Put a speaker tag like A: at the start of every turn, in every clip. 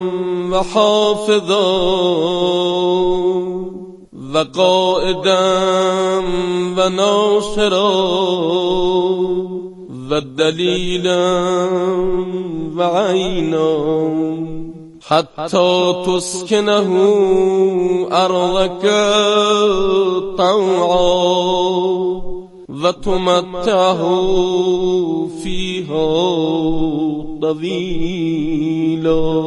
A: و حافظا و قائدا و ناصرا و دلیلا و عینا حتی تسکنه ارضک طوعا و تمتعه فیها طویلا.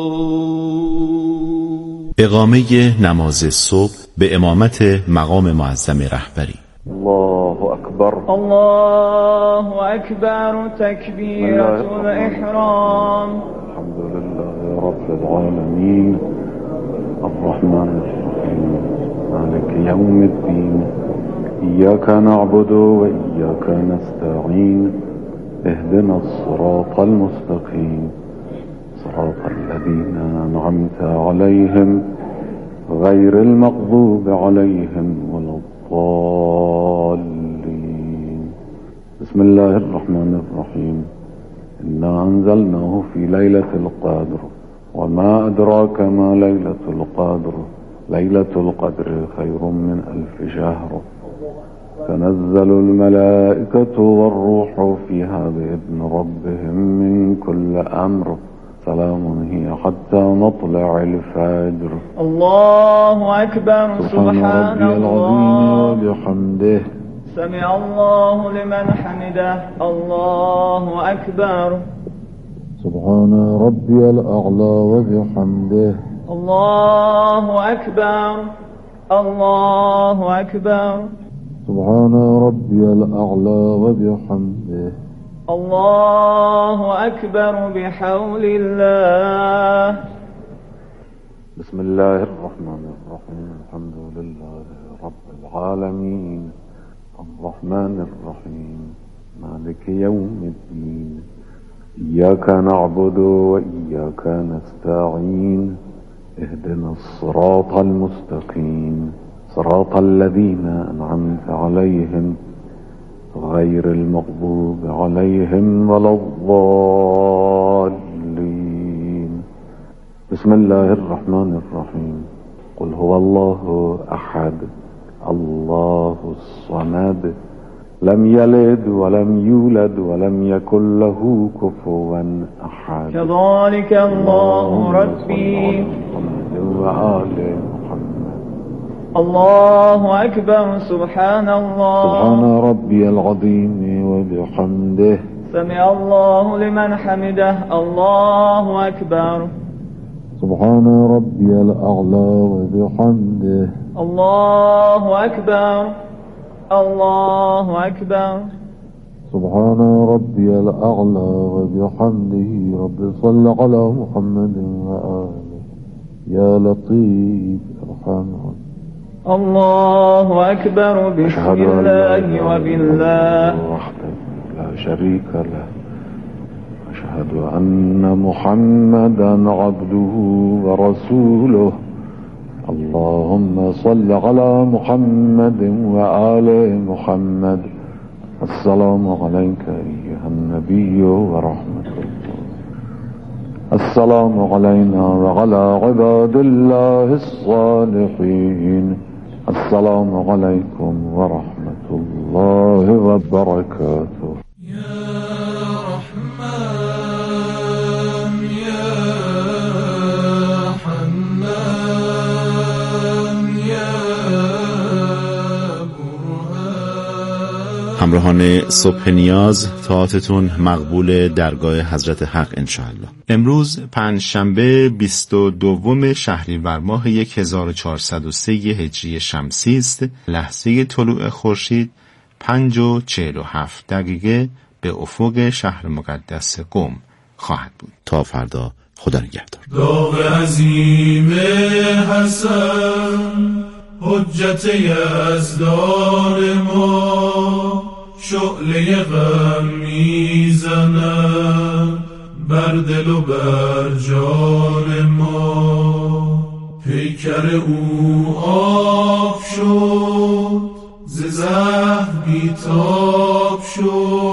B: اقامه نماز صبح به امامت مقام معظم رهبری.
C: الله اکبر
D: الله اکبر تکبیرة الاحرام.
C: الحمدلله رب العالمین الرحمن الرحیم مالک یوم الدین ایاک نعبد و ایاک نستعین اهدنا الصراط المستقیم صراط الذين أنعمت عليهم غير المغضوب عليهم ولا الضالين. بسم الله الرحمن الرحيم. إنا أنزلناه في ليلة القدر وما أدراك ما ليلة القدر ليلة القدر خير من 1000 شهر تنزل الملائكة والروح فيها بإذن ربهم من كل أمر سلام هي حتى مطلع الفجر.
D: الله أكبر. سبحان
C: ربي
D: الله
C: وبحمده
D: سمع الله لمن حمده. الله أكبر.
C: سبحان ربي الأعلى وبحمده.
D: الله أكبر. الله أكبر.
C: سبحان ربي الأعلى وبحمده.
D: الله أكبر بحول الله.
C: بسم الله الرحمن الرحيم. الحمد لله رب العالمين الرحمن الرحيم مالك يوم الدين إياك نعبد وإياك نستعين اهدنا الصراط المستقيم صراط الذين أنعمت عليهم غير المغضوب عليهم ولا الضالين. بسم الله الرحمن الرحيم. قل هو الله أحد الله الصمد لم يلد ولم يولد ولم يكن له كفوا أحد.
D: كذلك الله ربي.
C: وآل محمد.
D: الله أكبر. سبحان الله.
C: سبحان ربي العظيم وبحمده
D: سمع الله لمن حمده. الله أكبر.
C: سبحان ربي الأعلى وبحمده.
D: الله أكبر. الله أكبر.
C: سبحان ربي الأعلى وبحمده. رب صل على محمد وآله يا لطيف ارحمه.
D: الله أكبر. بسم الله وبالله
C: وحده لا شريك له أشهد أن محمدا عبده ورسوله. اللهم صل على محمد وآل محمد. السلام عليك أيها النبي ورحمة الله. السلام علينا وعلى عباد الله الصالحين. السلام عليكم ورحمة الله وبركاته.
A: يا رحمن يا حنان يا برهان.
B: همراهان صبح نیاز، طاعتتون مقبول درگاه حضرت حق انشاءالله. امروز پنجشنبه 22 شهریور ماه 1403 هجری شمسی است. لحظه طلوع خورشید 5:47 به افق شهر مقدس قم خواهد بود. تا فردا خدا نگهدار.
A: داغ عظیم حسن حجت یزدان ما شعله غم میزند بر دل و بر جان ما. پیکر او آب شد ز زهر بیتاب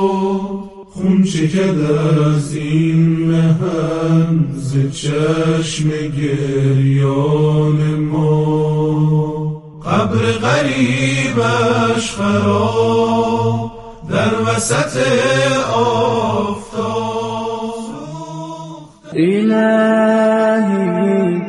A: شد خون چکد از این مهن ز چشم چشم گریان ما، قبر غریبش خراب در وسط آفتاب.
D: الهی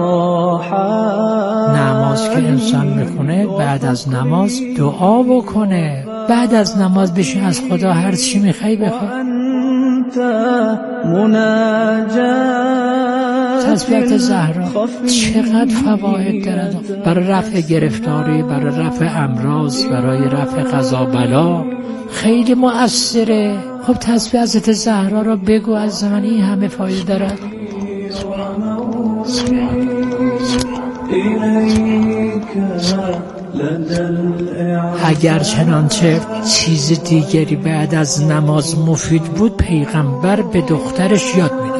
E: نماز که انسان میخونه بعد از نماز دعا بکنه، بعد از نماز بشین از خدا هر چی میخوای بخواه. تسبیحات زهرا چقدر فواید دارد برای رفع گرفتاری، برای رفع امراض، برای رفع قضا بلا، خیلی مؤثره. خب تسبیح حضرت زهرا را بگو از زمان، این همه فایده دارد. اگر چنانچه چیز دیگری بعد از نماز مفید بود، پیغمبر به دخترش یاد میداد.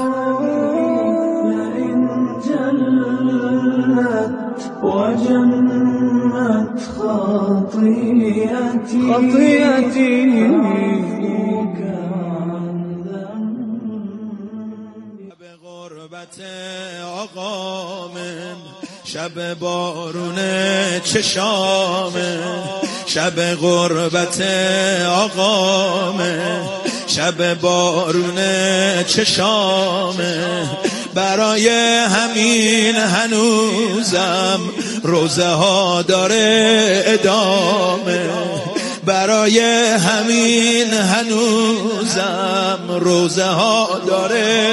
F: شب بارون چشامه، شب غربت آقامه، شب بارون چشامه، برای همین هنوزم روزه ها داره ادامه، برای همین هنوزم روزه ها داره.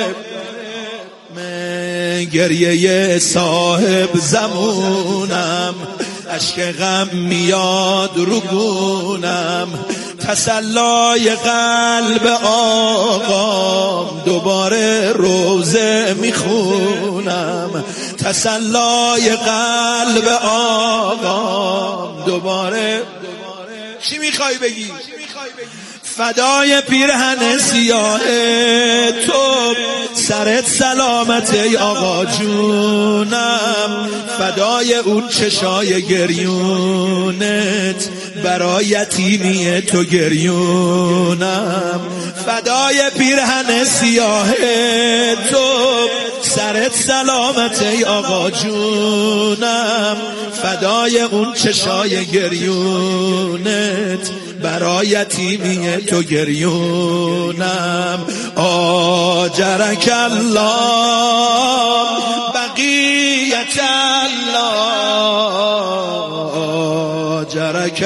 F: گریه صاحب زمونم، اشک غم میاد رو گونم، تسلای قلب آقام دوباره روزه میخونم، تسلای قلب آقام دوباره. چی میخوای بگی؟ فدای پیرهن سیاه تو، سرت سلامت ای آقا جونم، فدای اون چشای گریونت، برای یتیمی تو گریونم، فدای پیرهن سیاه تو، سرت سلامت ای آقا جونم، فدای اون چشای گریونت، برای یتیمی تو گریونم. آجرک الله بقیت الله، آجرک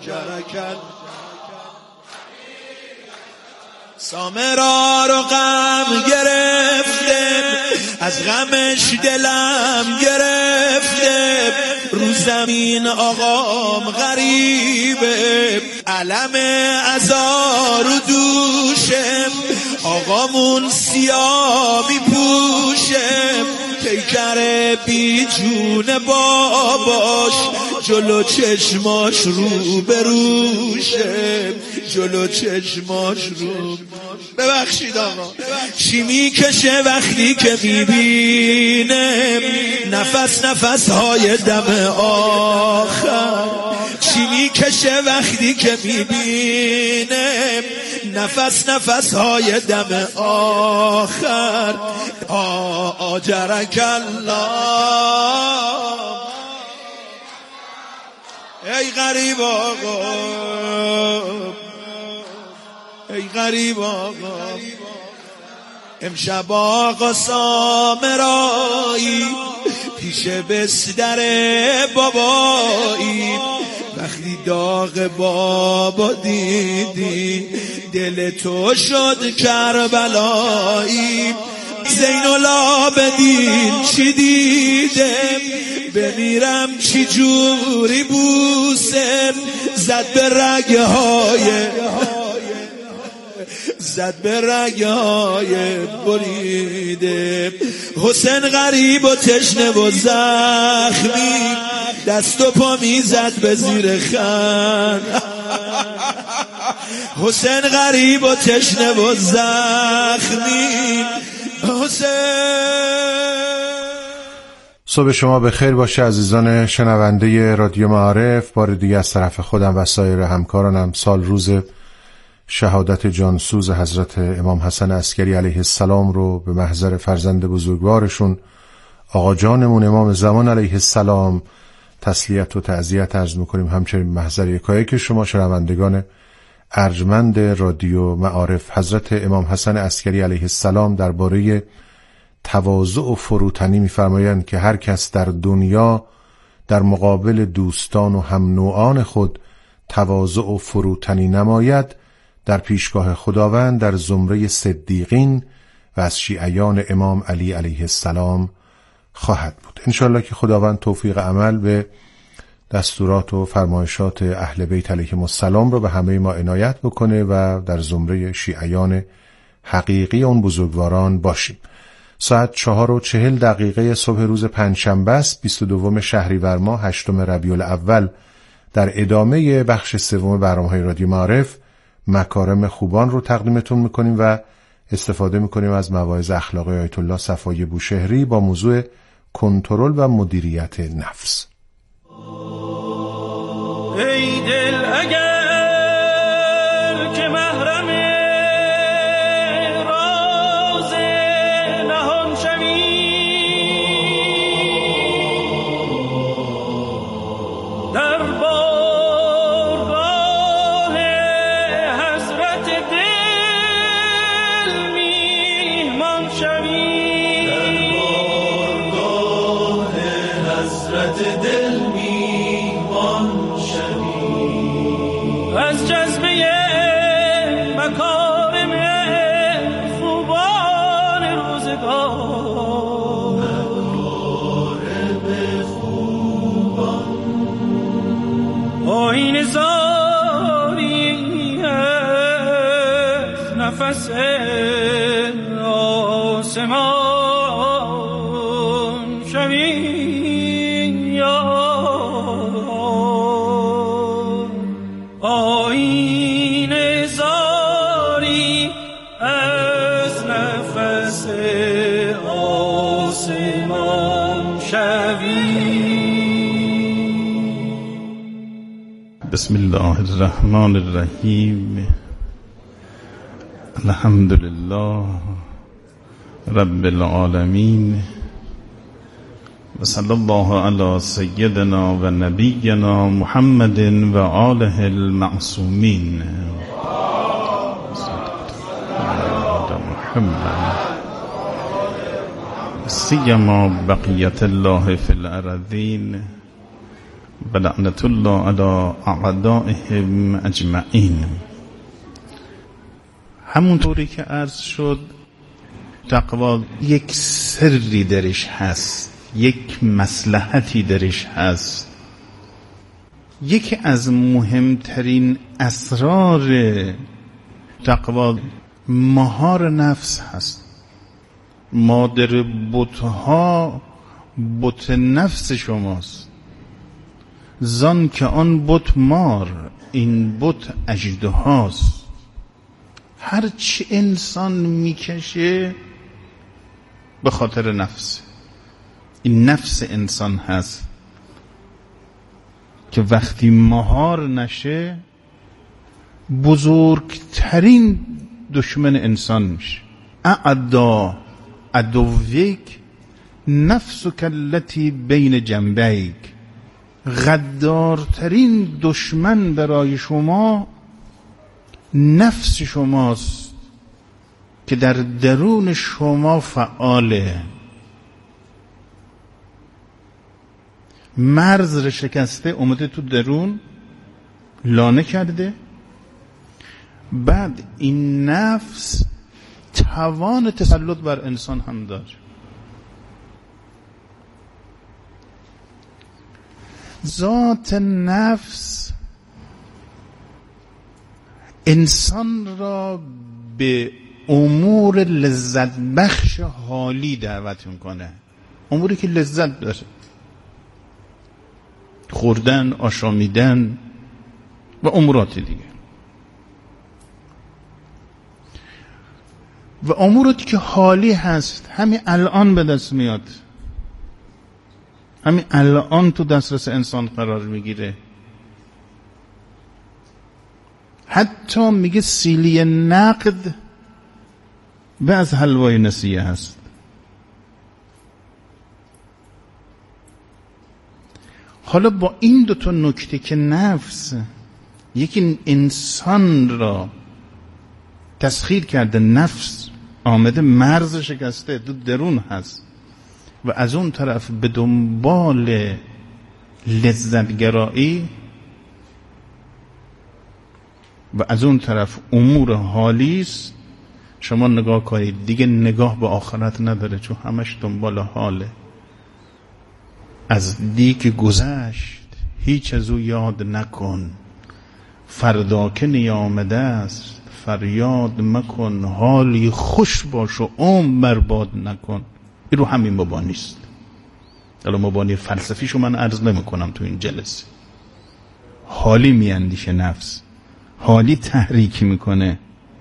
F: سامرا رو غم گرفته، از غمش دلم گرفته، رو زمین آقام غریبه، علم عزا رو دوشم، آقامون سیاه میپوشم، پیکر بی جون باباش، جلو چشماش رو بروشه، جلو چشماش رو. ببخشید آقا، چی میکشه وقتی که میبینه نفس نفس های دم آخر، چی میکشه وقتی که میبینه نفس نفس های دم آخر. آجرک الله ای غریب آقا، ای غریب آقا، امشب آقا سامرایی پیش بستر بابایی، وقتی داغ بابا دیدی دل تو شد کربلایی. زین العابدین چی دیدم بمیرم چی جوری بوسم، زد به رگهای بریده. حسین غریب و تشنه و زخمی، دست و پا میزد به زیر خند. حسین غریب و تشنه و زخمی،
G: صبح شما به خیر باشه عزیزان شنونده رادیو معارف. بار دیگه از طرف خودم و سایر همکارانم سال روز شهادت جانسوز حضرت امام حسن عسکری علیه السلام رو به محضر فرزند بزرگوارشون آقا جانمون امام زمان علیه السلام تسلیت و تعزیت عرض میکنیم. همچنین محضر یکایی که شما شنوندگان ارجمند رادیو معارف، حضرت امام حسن عسکری علیه السلام درباره تواضع و فروتنی می‌فرمایند که هر کس در دنیا در مقابل دوستان و هم نوعان خود تواضع و فروتنی نماید، در پیشگاه خداوند در زمره صدیقین و از شیعیان امام علی علیه السلام خواهد بود. انشاءالله که خداوند توفیق عمل به دستورات و فرمایشات اهل بیت علیهم السلام رو به همه ما عنایت بکنه و در زمره شیعیان حقیقی اون بزرگواران باشیم. ساعت 4:40 صبح روز پنجشنبه است، 22 شهریور ماه 8 ربیع الاول. در ادامه بخش سوم برنامه‌های رادیو معارف مکارم خوبان رو تقدیمتون میکنیم و استفاده میکنیم از مواعظ اخلاقی آیت الله صفایی بوشهری با موضوع کنترل و مدیریت نفس.
F: ای دل اگر که محرم راز نهان شوی، در بارگاه حضرت دل میهمان شوی، در بارگاه حضرت دل از جذبه مکارم خوبان روزگار، مکارم خوبان آیین زاری از نفس آسمان شوی آیین زاری از نفس آسمان شوی.
H: بسم الله الرحمن الرحیم. الحمدلله رب العالمین و صلی الله علی سیدنا و نبینا محمد و آله المعصومین. سیما بقیت الله فی الارضین و لعنت الله علی اعدائهم اجمعین. همونطوری که عرض شد تقوا یک سری درش هست، یک مصلحتی درش هست. یکی از مهمترین اسرار تقوا مهار نفس هست. مادر بتها بت نفس شماست، زان که آن بت مار این بت اژدهاست. هر چی انسان میکشه به خاطر نفس، این نفس انسان هست که وقتی مهار نشه بزرگترین دشمن انسان میشه. اعدا عدوک نفسک التی بین جنبیک. غدارترین دشمن برای شما نفس شماست که در درون شما فعاله. مرز رو شکسته اومده تو درون لانه کرده. بعد این نفس توان تسلط بر انسان هم داره. ذات نفس انسان را به امور لذت بخش حالی دعوت میکنه، اموری که لذت داره، خوردن، آشامیدن و امورات دیگه. و اموراتی که حالی هست همین الان به دست میاد، همین الان تو دسترس انسان قرار میگیره. حتی میگه سیلی نقد به از حلوای نسیه هست. حالا با این دوتا نکته که نفس یکی انسان را تسخیر کرده، نفس آمده مرز شکسته تو درون هست و از اون طرف به دنبال لذتگرایی و از اون طرف امور حالی است. شما نگاه کنید دیگه نگاه به آخرت نداره، چون همش دنبال حاله. از دیگ گذشت هیچ از او یاد نکن، فردا که نیامده است فریاد مکن، حالی خوش باش و عمر برباد نکن. این رو همین مبانی است. حالا مبانی فلسفیشو من عرض نمی کنم تو این جلسه. حالی میاندیشه نفس، حالی تحریک میکنه.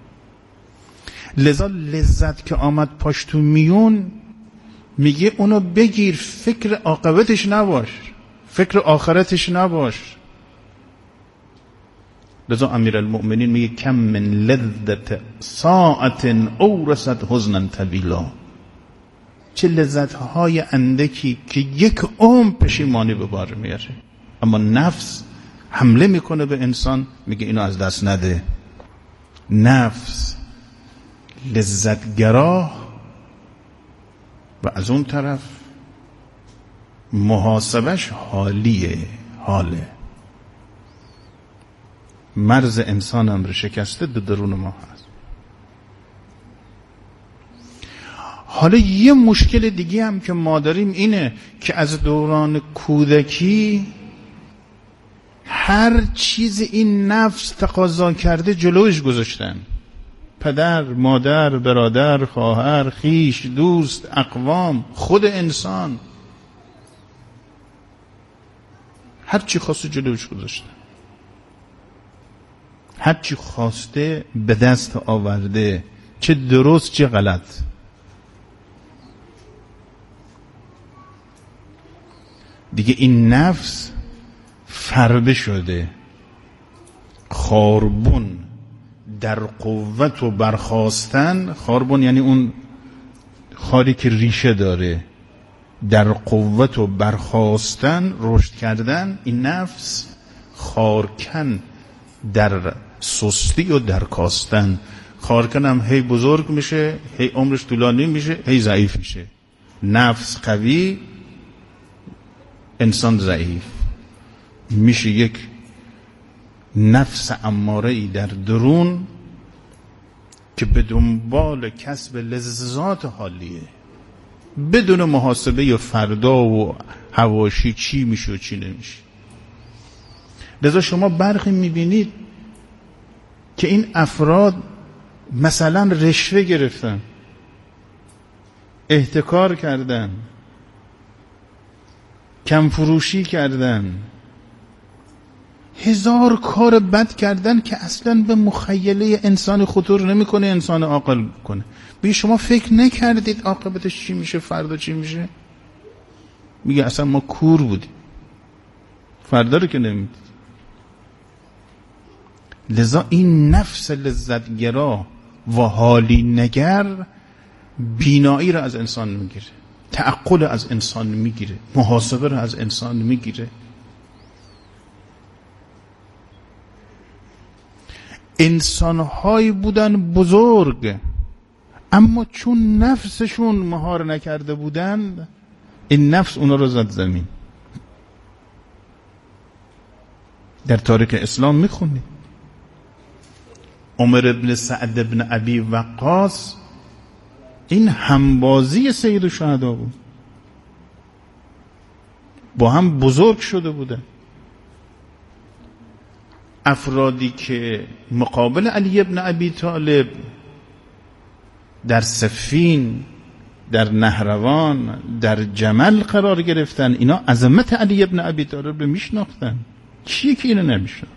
H: لذا لذت که آمد پاش تو میون میگه اونو بگیر، فکر عاقبتش نباش، فکر آخرتش نباش. لذا امیرالمؤمنین میگه کم من لذت ساعت اورثت حزنا طویلا، چه لذت های اندکی که یک عمر پشیمانی به بار میاره. اما نفس حمله میکنه به انسان، میگه اینو از دست نده. نفس لذتگرا و از اون طرف محاسبش حاله. مرز انسان امر شکسته در درون ما هست. حالا یه مشکل دیگه هم که ما داریم اینه که از دوران کودکی هر چیز این نفس تقاضا کرده جلوش گذاشتن. پدر، مادر، برادر، خواهر، خیش، دوست، اقوام، خود انسان، هر چی خواسته جلوش گذاشتن، هر چی خواسته به دست آورده، چه درست چه غلط. دیگه این نفس فربه شده، خاربون در قوت و برخاستن. خاربون یعنی اون خاری که ریشه داره، در قوت و برخاستن، رشد کردن. این نفس خارکن در سستی و در کاستن. خارکن هم هی بزرگ میشه، هی عمرش طولانی میشه، هی ضعیف میشه. نفس قوی، انسان ضعیف میشه. یک نفس اماره ای در درون که به دنبال کسب لذات حالیه، بدون محاسبه یا فردا و حواشی چی میشه و چی نمیشه. لذا شما برخی میبینید که این افراد مثلا رشوه گرفتن، احتکار کردن، کم فروشی کردن، هزار کار بد کردن که اصلا به مخیله انسان خطور نمیکنه، انسان عاقل کنه. بگی شما فکر نکردید عاقبتش چی میشه، فردا چی میشه؟ میگه اصلا ما کور بودیم، فردا رو که نمیدید. لذا این نفس لذتگرا و حالی نگر بینایی رو از انسان میگیره، تعقل از انسان میگیره، محاسبه رو از انسان میگیره. انسانهایی بودن بزرگ، اما چون نفسشون مهار نکرده بودن، این نفس اونا رو زد زمین. در تاریخ اسلام میخونید عمر ابن سعد ابن ابی وقاص این همبازی سید الشهدا بود، با هم بزرگ شده بودن. افرادی که مقابل علی ابن ابی طالب در صفین، در نهروان، در جمل قرار گرفتن، اینا عظمت علی ابن ابی طالب رو میشناختن. کیه که اینو نمیشناخت؟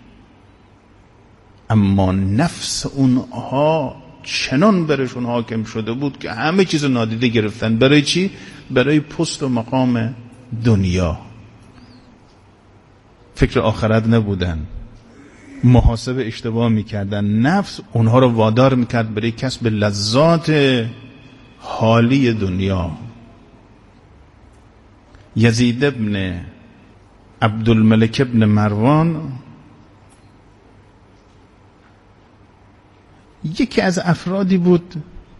H: اما نفس اونها چنان برشون حاکم شده بود که همه چیز نادیده گرفتن. برای چی؟ برای پست و مقام دنیا. فکر آخرت نبودن، محاسبه اشتباه میکردن. نفس اونها رو وادار میکرد برای کسب لذات حالی دنیا. یزید ابن عبدالملک ابن مروان یکی از افرادی بود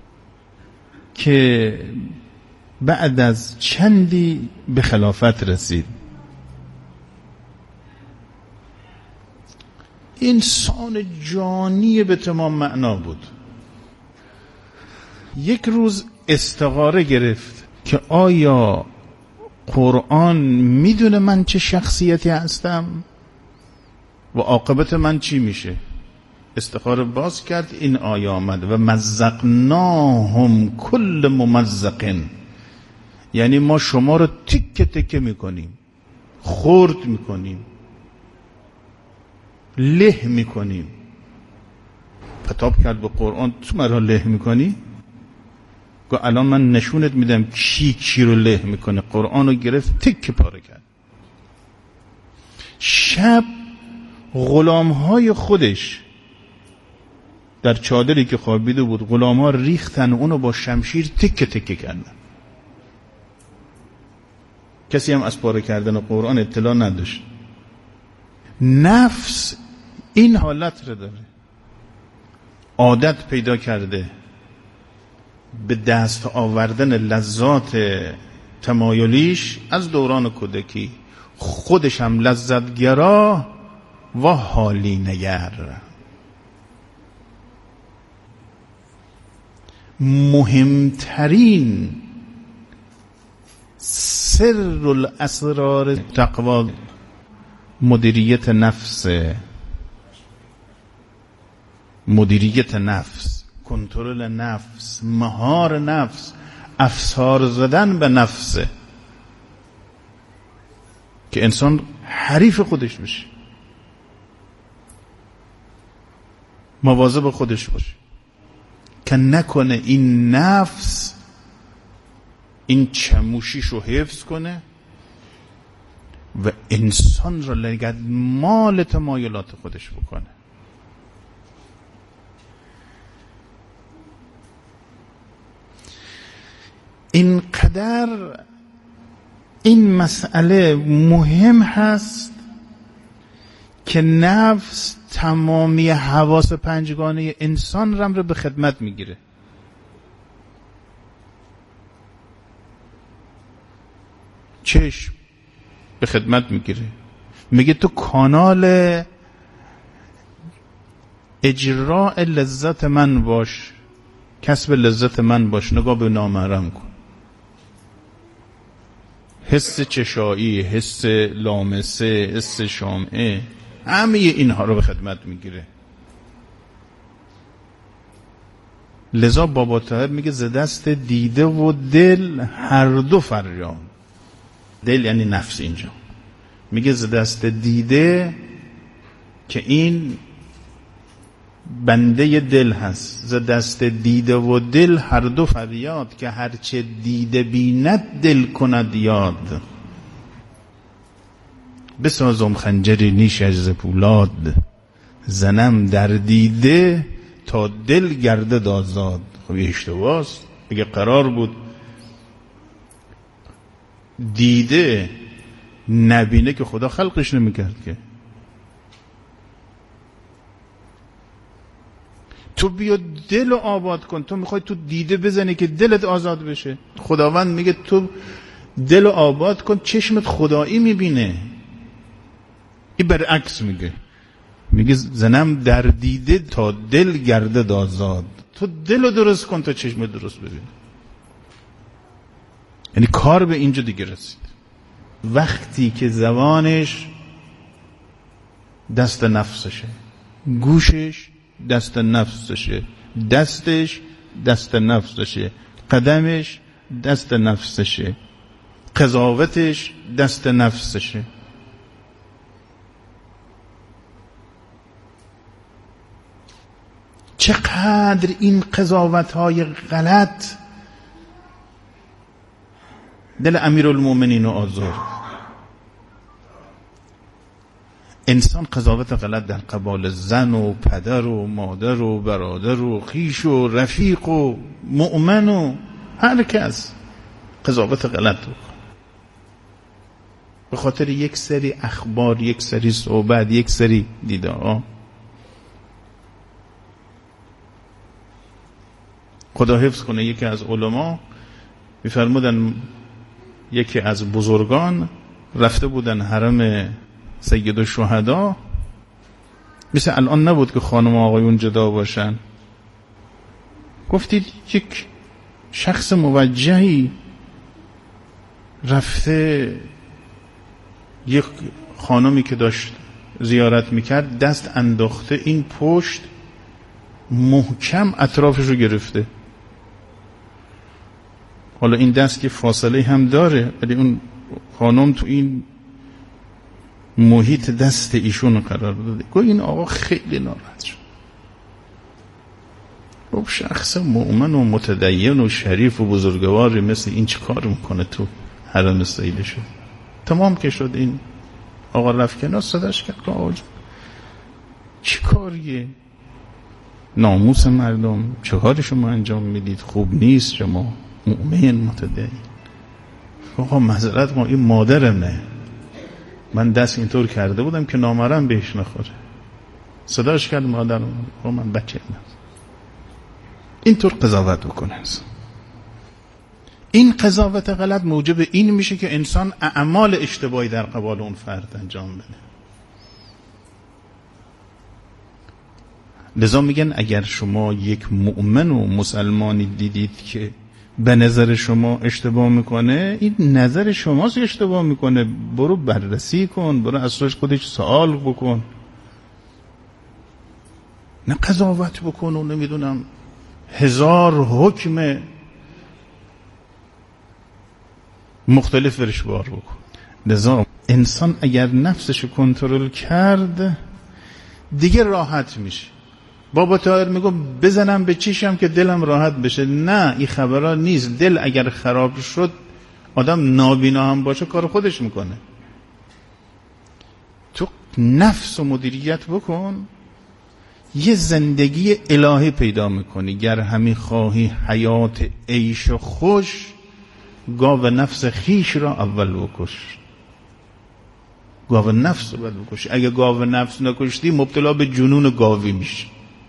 H: که بعد از چندی به خلافت رسید. انسان جانی به تمام معنا بود. یک روز استخاره گرفت که آیا قرآن میدونه من چه شخصیتی هستم و عاقبت من چی میشه؟ استخاره باز کرد، این آیه آمد و مزقناهم کل ممزق، یعنی ما شما رو تکه تکه میکنیم، خرد میکنیم، له میکنیم. خطاب کرد به قرآن، تو مرا له میکنی؟ گفت الان من نشونت میدم کی رو له میکنه. قرآن رو گرفت تکه پاره کرد. شب غلامهای خودش در چادری که خوابیده بود، غلام‌ها ریختن اونو با شمشیر تکه تکه کردن. کسی هم از پاره کردن قرآن اطلاع نداشت. نفس این حالت رو داره، عادت پیدا کرده به دست آوردن لذات تمایلیش از دوران کودکی، خودش هم لذتگرا و حالی نگر. مهمترین سر الاسرار تقوا مدیریت نفس، مدیریت نفس، کنترل نفس، مهار نفس، افسار زدن به نفسه که انسان حریف خودش بشه، مواظب خودش باشه که نکنه این نفس این چموشیش رو حفظ کنه و انسان رو لگد مال تمایلات خودش بکنه. اینقدر این مسئله مهم هست که نفس تمامی حواس پنجگانه انسان رو به خدمت میگیره. چشم به خدمت میگیره، میگه تو کانال اجراء لذت من باش، کسب لذت من باش، نگاه به نامحرم کن. حس چشایی، حس لامسه، حس شامعه، همه اینها رو به خدمت میگیره. لذا بابا طاهر میگه ز دست دیده و دل هر دو فریاد. دل یعنی نفس. اینجا میگه ز دست دیده که این بنده دل هست، ز دست دیده و دل هر دو فریاد، که هرچه دیده بیند دل کند یاد. بسازم خنجری نیشش ز پولاد، زنم در دیده تا دل گردد آزاد. خب یه اشتباهست. اگه قرار بود دیده نبینه که خدا خلقش نمیکرد که. تو بیا دل رو آباد کن. تو میخوای تو دیده بزنی که دلت آزاد بشه. خداوند میگه تو دل رو آباد کن، چشمت خدایی میبینه. این برعکس میگه زنم در دیده تا دل گردد آزاد. تو دل رو درست کن تا چشمت درست ببینه. یعنی کار به اینجا دیگه رسید. وقتی که زبانش دست نفسشه، گوشش دست نفسشه، دستش دست نفسشه، قدمش دست نفسشه، قضاوتش دست نفسشه. چقدر این قضاوت‌های غلط دل امیرالمومنین رو آزرد. انسان قضاوت غلط در قبال زن و پدر و مادر و برادر و خویش و رفیق و مؤمن و هر کس قضاوت غلط رو. به خاطر یک سری اخبار، یک سری صحبت، یک سری دیدار. خدا حفظ کنه، یکی از علما می‌فرمودن یکی از بزرگان رفته بودن حرم سید الشهدا، مثل الان نبود که خانم و آقایون جدا باشن. گفتید یک شخص موجهی رفته یک خانمی که داشت زیارت میکرد دست انداخته این پشت، محکم اطرافش رو گرفته. حالا این دست که فاصله هم داره، ولی اون خانم تو این محیط دست ایشون قرار داده. گویا این آقا خیلی ناراحت شد. خب شخص مؤمن و متدین و شریف و بزرگواری مثل این چه کار میکنه تو حرم سید شد؟ تمام که شد، این آقا رفت کنار، صداش کرد که آقا چه کاریه؟ ناموس مردم، چه کاری شما انجام میدید؟ خوب نیست، شما مؤمن متدین. آقا معذرت ما، این مادرمه، من دست اینطور کرده بودم که نامرم بهش نخوره. صداش کرد مادرم، آقا من بچه نه. اینطور قضاوت بکنه. این قضاوت غلط موجب این میشه که انسان اعمال اشتباهی در قبال اون فرد انجام بده. لذا میگن اگر شما یک مؤمن و مسلمانی دیدید که به نظر شما اشتباه میکنه، این نظر شماست اشتباه میکنه، برو بررسی کن، برو اساس خودش سوال بکن، نه قضاوت بکن و نمیدونم هزار حکم مختلف برش بار بکن. لذا انسان اگر نفسش کنترل کرد دیگه راحت میشه. بابا طاهر میگه بزنم به چیشم که دلم راحت بشه. نه، این خبرها نیست. دل اگر خراب شد، آدم نابینا هم باشه کار خودش میکنه. تو نفس و مدیریت بکن، یه زندگی الهی پیدا میکنی. گر همی خواهی حیات عیش و خوش، گاو نفس خیش را اول بکش. گاو نفس رو باید بکشی. اگه گاو نفس نکشتی مبتلا به جنون گاوی میشی.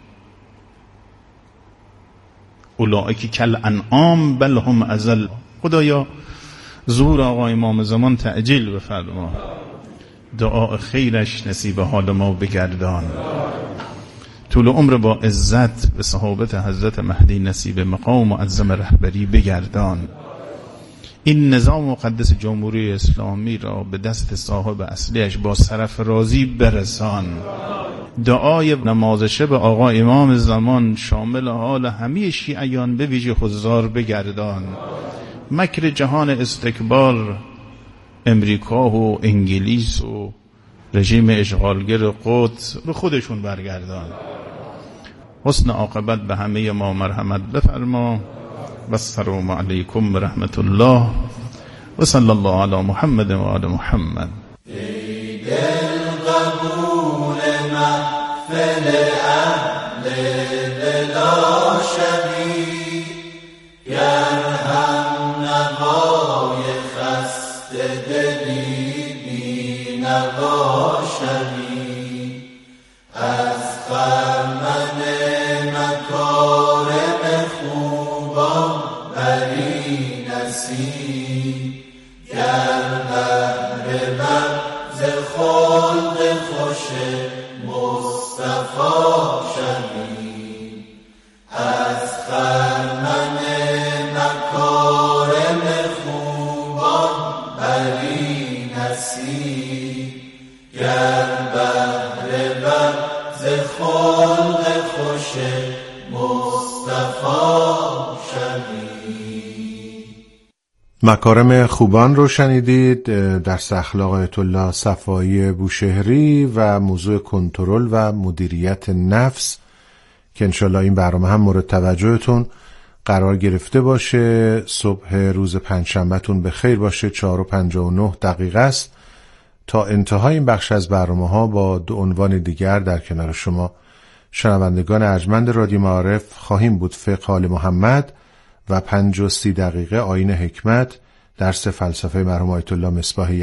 H: اولئک کالانعام بل هم اضل. خدایا ظهور آقا امام زمان تعجیل بفرما، دعا خیرش نصیب حال ما بگردان، طول عمر با عزت به صحابت حضرت مهدی نصیب مقام معظم رهبری بگردان. این نظام مقدس جمهوری اسلامی را به دست صاحب اصلیش با سرفرازی برسان. دعای نماز شب آقا امام زمان شامل حال همه شیعیان به ویژه حضار بگردان. مکر جهان استکبار، امریکا و انگلیس و رژیم اشغالگر قدس به خودشون برگردان. حسن عاقبت به همه ما مرحمت بفرما. و السلام علیکم و رحمت الله و صلی الله علی محمد و آل محمد.
A: ای دل قبول محفل اهل دلا شوی، گر هم نوای خسته دلی بی نوا شوی، از خرمن مکارم خوبان بری نصیب، گر بهره بر ز خلق خوش مصطفی شوی، از خرمن مکارم خوبان بری نصیب، گر بهره بر ز خلق خوش مصطفی شوی.
G: مکارم خوبان رو شنیدید، درس اخلاق آیت الله صفایی بوشهری و موضوع کنترل و مدیریت نفس که انشالله این برنامه هم مورد توجهتون قرار گرفته باشه. صبح روز پنجشنبهتون به خیر باشه. 4:59 است. تا انتهای این بخش از برنامه ها با دو عنوان دیگر در کنار شما شنوندگان ارجمند رادیو معارف خواهیم بود. فقه آل محمد و 5:30 آیین حکمت، درس فلسفه مرحوم آیت الله مصباحی